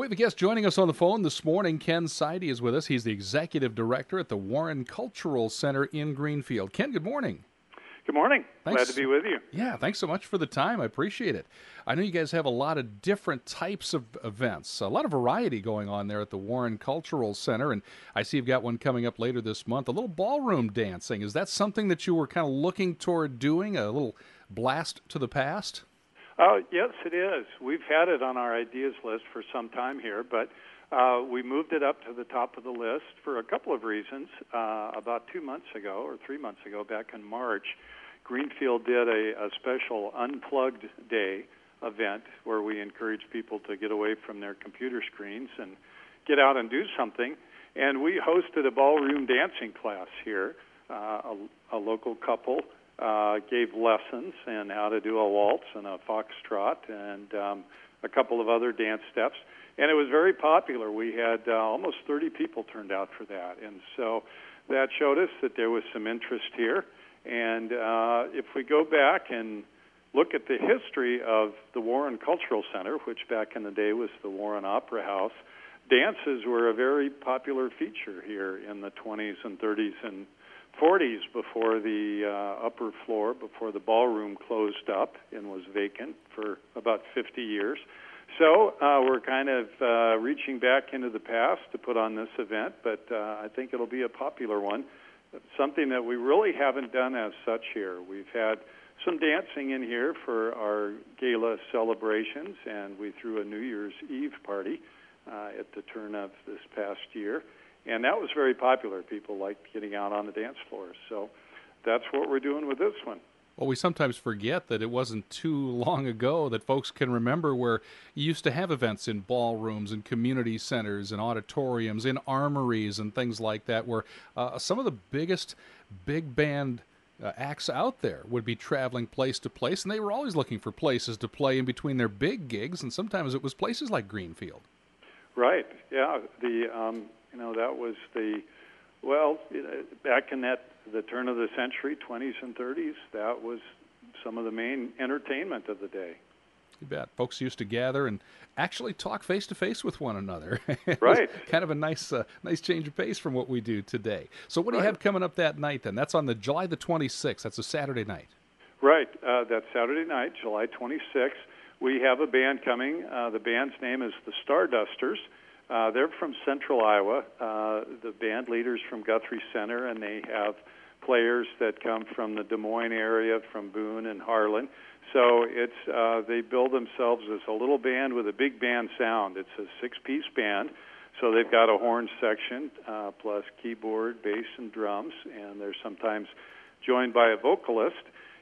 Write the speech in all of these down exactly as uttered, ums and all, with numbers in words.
We have a guest joining us on the phone this morning. Ken Sidey is with us. He's the executive director at the Warren Cultural Center in Greenfield. Ken, good morning. Good morning. Thanks. Glad to be with you. Yeah, thanks so much for the time. I appreciate it. I know you guys have a lot of different types of events, a lot of variety going on there at the Warren Cultural Center, and I see you've got one coming up later this month, a little ballroom dancing. Is that something that you were kind of looking toward doing, a little blast to the past? Uh, yes, it is. We've had it on our ideas list for some time here, but uh, we moved it up to the top of the list for a couple of reasons. Uh, about two months ago, or three months ago, back in March, Greenfield did a, a special Unplugged Day event where we encouraged people to get away from their computer screens and get out and do something. And we hosted a ballroom dancing class here. Uh, a, a local couple uh, gave lessons in how to do a waltz and a foxtrot and um, a couple of other dance steps. And it was very popular. We had uh, almost thirty people turned out for that. And so that showed us that there was some interest here. And uh, if we go back and look at the history of the Warren Cultural Center, which back in the day was the Warren Opera House, dances were a very popular feature here in the twenties and thirties and forties before the uh, upper floor, before the ballroom closed up and was vacant for about fifty years. So uh, we're kind of uh, reaching back into the past to put on this event, but uh, I think it'll be a popular one. Something that we really haven't done as such here. We've had some dancing in here for our gala celebrations, and we threw a New Year's Eve party uh, at the turn of this past year, and that was very popular. People liked getting out on the dance floors, so that's what we're doing with this one. Well, we sometimes forget that it wasn't too long ago that folks can remember where you used to have events in ballrooms and community centers and auditoriums, in armories and things like that, where uh, some of the biggest big band uh, acts out there would be traveling place to place, and they were always looking for places to play in between their big gigs, and sometimes it was places like Greenfield. Right, yeah. The um, you know, that was the, well, back in that the turn of the century, twenties and thirties, that was some of the main entertainment of the day. You bet. Folks used to gather and actually talk face-to-face with one another. Right. Kind of a nice uh, nice change of pace from what we do today. So what do you Right. have coming up that night then? That's on the July the twenty-sixth. That's a Saturday night. Right. Uh, that's Saturday night, July twenty-sixth. We have a band coming. Uh, the band's name is the Stardusters. Uh, they're from Central Iowa. Uh, the band leader's from Guthrie Center, and they have players that come from the Des Moines area, from Boone and Harlan. So it's uh, they build themselves as a little band with a big band sound. It's a six-piece band, so they've got a horn section uh, plus keyboard, bass, and drums, and they're sometimes joined by a vocalist.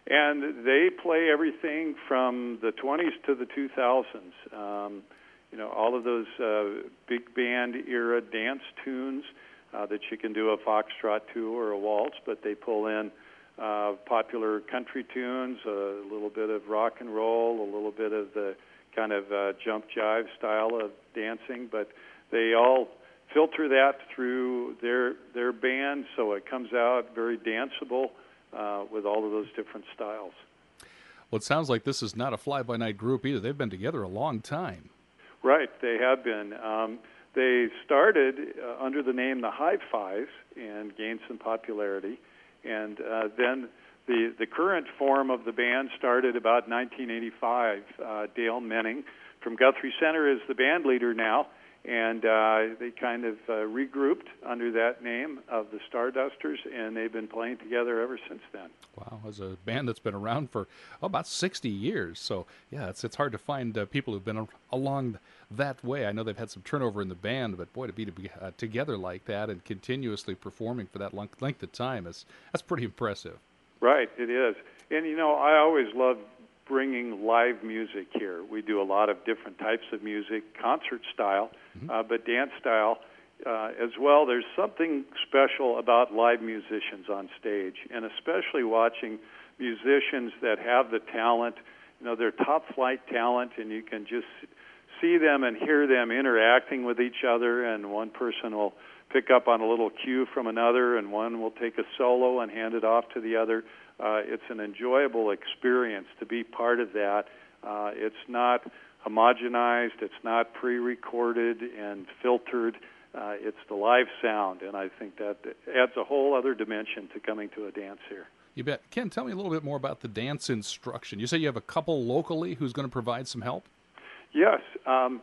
And they play everything from the twenties to the two thousands. Um, you know, all of those uh, big band era dance tunes uh, that you can do a foxtrot to or a waltz, but they pull in uh, popular country tunes, a little bit of rock and roll, a little bit of the kind of uh, jump jive style of dancing, but they all filter that through their their band, so it comes out very danceable uh, with all of those different styles. Well, it sounds like this is not a fly-by-night group either. They've been together a long time. Right, they have been. Um, they started uh, under the name the High Fives and gained some popularity. And uh, then the the current form of the band started about nineteen eighty-five. Uh, Dale Menning from Guthrie Center is the band leader now, and uh, they kind of uh, regrouped under that name of the Stardusters, and they've been playing together ever since then. Wow, as a band that's been around for oh, about sixty years. So, yeah, it's it's hard to find uh, people who've been a- along that way. I know they've had some turnover in the band, but boy, to be, to be uh, together like that and continuously performing for that long, length of time, is that's pretty impressive. Right, it is. And, you know, I always love bringing live music here. We do a lot of different types of music, concert style, mm-hmm. uh, but dance style uh, as well. There's something special about live musicians on stage, and especially watching musicians that have the talent. You know, they're top-flight talent, and you can just see them and hear them interacting with each other, and one person will pick up on a little cue from another, and one will take a solo and hand it off to the other. Uh, it's an enjoyable experience to be part of that. Uh, it's not homogenized. It's not pre-recorded and filtered. Uh, it's the live sound, and I think that adds a whole other dimension to coming to a dance here. You bet. Ken, tell me a little bit more about the dance instruction. You say you have a couple locally who's going to provide some help? Yes. Um,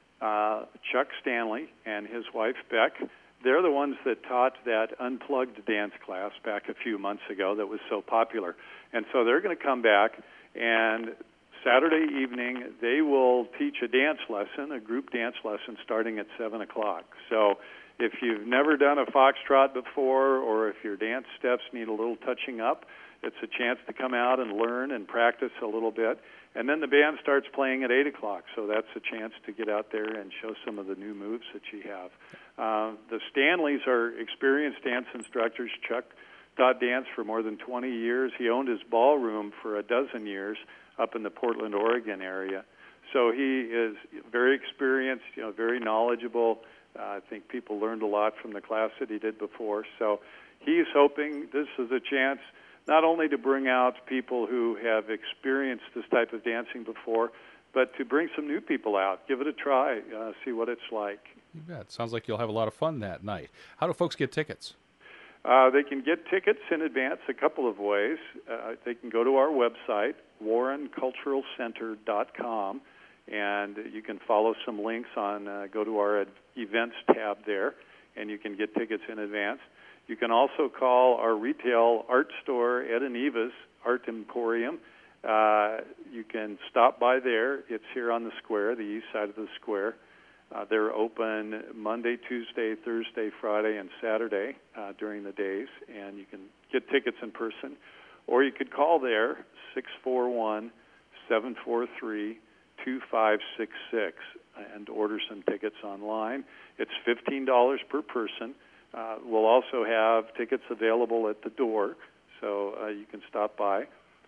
uh, Chuck Stanley and his wife, Beck, they're the ones that taught that unplugged dance class back a few months ago that was so popular. And so they're going to come back, and Saturday evening, they will teach a dance lesson, a group dance lesson, starting at seven o'clock. So if you've never done a foxtrot before, or if your dance steps need a little touching up, it's a chance to come out and learn and practice a little bit. And then the band starts playing at eight o'clock, so that's a chance to get out there and show some of the new moves that you have. Uh, the Stanleys are experienced dance instructors. Chuck taught dance for more than twenty years. He owned his ballroom for a dozen years up in the Portland, Oregon area. So he is very experienced, you know, very knowledgeable. Uh, I think people learned a lot from the class that he did before. So he's hoping this is a chance not only to bring out people who have experienced this type of dancing before, but to bring some new people out. Give it a try, uh, see what it's like. You bet. Sounds like you'll have a lot of fun that night. How do folks get tickets? Uh, they can get tickets in advance a couple of ways. Uh, they can go to our website, warren cultural center dot com, and you can follow some links on, uh, go to our events tab there, and you can get tickets in advance. You can also call our retail art store, Ed and Eva's Art Emporium. Uh, you can stop by there. It's here on the square, the east side of the square. Uh, they're open Monday, Tuesday, Thursday, Friday, and Saturday uh, during the days, and you can get tickets in person. Or you could call there, six four one, seven four three, two five six six, and order some tickets online. It's fifteen dollars per person. Uh, we'll also have tickets available at the door, so uh, you can stop by.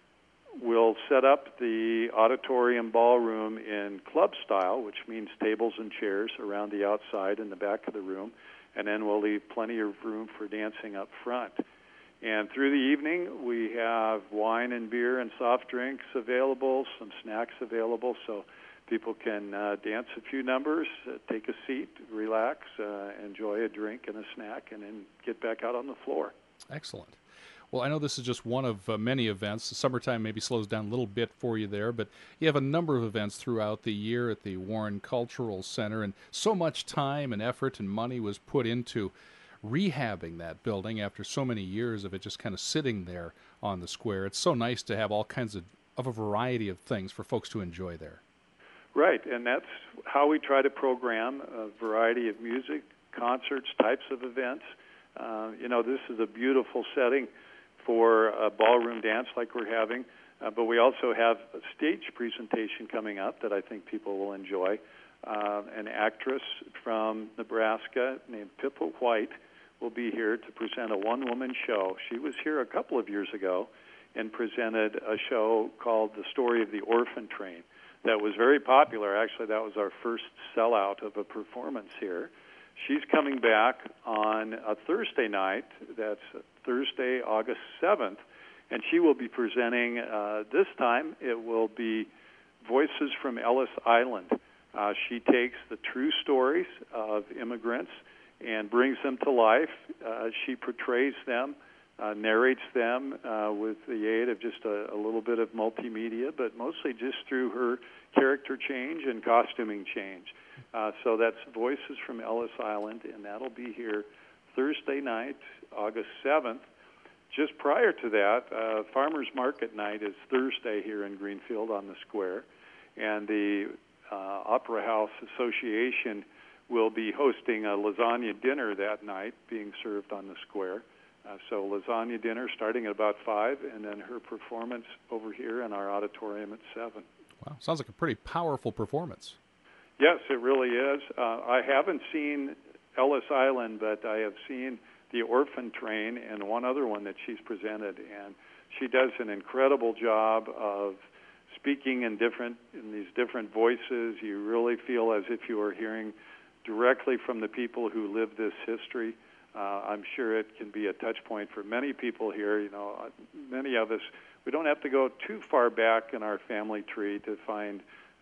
We'll set up the auditorium ballroom in club style, which means tables and chairs around the outside in the back of the room, and then we'll leave plenty of room for dancing up front. And through the evening, we have wine and beer and soft drinks available, some snacks available, so people can uh, dance a few numbers, uh, take a seat, relax, uh, enjoy a drink and a snack, and then get back out on the floor. Excellent. Well, I know this is just one of uh, many events. The summertime maybe slows down a little bit for you there, but you have a number of events throughout the year at the Warren Cultural Center, and so much time and effort and money was put into rehabbing that building after so many years of it just kind of sitting there on the square. It's so nice to have all kinds of, of a variety of things for folks to enjoy there. Right, and that's how we try to program a variety of music, concerts, types of events. Uh, you know, this is a beautiful setting for a ballroom dance like we're having, uh, but we also have a stage presentation coming up that I think people will enjoy. Uh, an actress from Nebraska named Pippa White will be here to present a one-woman show. She was here a couple of years ago and presented a show called The Story of the Orphan Train that was very popular. Actually, that was our first sellout of a performance here. She's coming back on a Thursday night. That's Thursday, August seventh, and she will be presenting, uh, this time, it will be Voices from Ellis Island. Uh, she takes the true stories of immigrants and brings them to life. Uh, she portrays them, uh, narrates them uh, with the aid of just a, a little bit of multimedia, but mostly just through her character change and costuming change. Uh, so that's Voices from Ellis Island, and that'll be here Thursday night, August seventh. Just prior to that, uh, Farmers Market Night is Thursday here in Greenfield on the square, and the uh, Opera House Association will be hosting a lasagna dinner that night being served on the square. Uh, so lasagna dinner starting at about five, and then her performance over here in our auditorium at seven. Wow, sounds like a pretty powerful performance. Yes, it really is. Uh, I haven't seen Ellis Island, but I have seen The Orphan Train and one other one that she's presented, and she does an incredible job of speaking in different in these different voices. You really feel as if you are hearing directly from the people who live this history. Uh, I'm sure it can be a touch point for many people here. You know, many of us, we don't have to go too far back in our family tree to find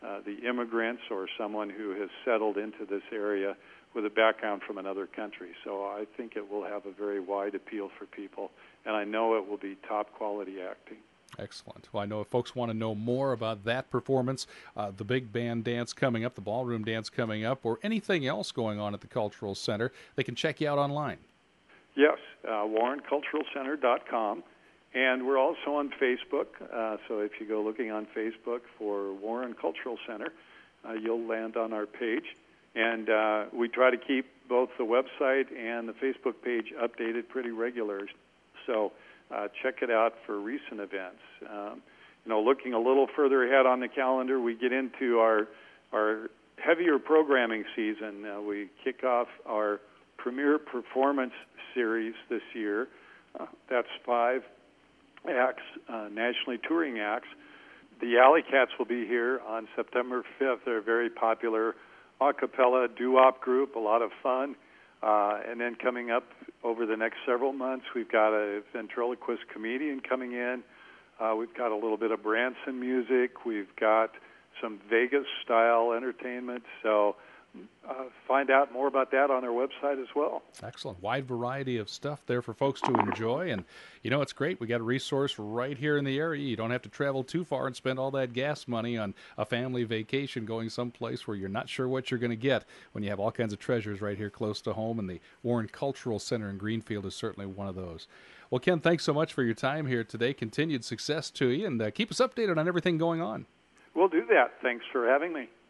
uh, the immigrants or someone who has settled into this area with a background from another country. So I think it will have a very wide appeal for people, and I know it will be top quality acting. Excellent. Well, I know if folks want to know more about that performance, uh, the big band dance coming up, the ballroom dance coming up, or anything else going on at the Cultural Center, they can check you out online. Yes, uh, warren cultural center dot com. And we're also on Facebook. Uh, so if you go looking on Facebook for Warren Cultural Center, uh, you'll land on our page. And uh, we try to keep both the website and the Facebook page updated pretty regular. So uh, check it out for recent events. Um, you know, looking a little further ahead on the calendar, we get into our our heavier programming season. Uh, we kick off our premier performance series this year. Uh, that's five acts, uh, nationally touring acts. The Alley Cats will be here on September fifth. They're a very popular a cappella doo-wop group, a lot of fun. Uh, and then coming up over the next several months, we've got a ventriloquist comedian coming in. Uh, we've got a little bit of Branson music. We've got some Vegas-style entertainment. So uh, find out more about that on our website as well. Excellent. Wide variety of stuff there for folks to enjoy. And, you know, it's great. We got a resource right here in the area. You don't have to travel too far and spend all that gas money on a family vacation going someplace where you're not sure what you're going to get when you have all kinds of treasures right here close to home. And the Warren Cultural Center in Greenfield is certainly one of those. Well, Ken, thanks so much for your time here today. Continued success to you, and uh, keep us updated on everything going on. We'll do that. Thanks for having me.